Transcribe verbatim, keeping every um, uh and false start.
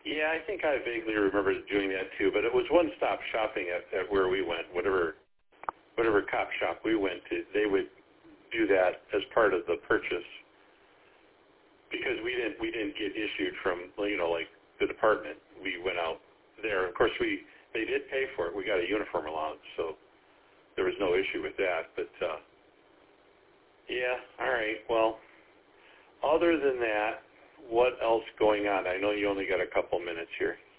Yeah, I think I vaguely remember doing that too, but it was one-stop shopping at, at where we went. Whatever whatever cop shop we went to, they would do that as part of the purchase because we didn't we didn't get issued from you know like the department. We went out there. Of course, we they did pay for it. We got a uniform allowance, so there was no issue with that. But uh, yeah, all right. Well, other than that, what else going on? I know you only got a couple minutes here.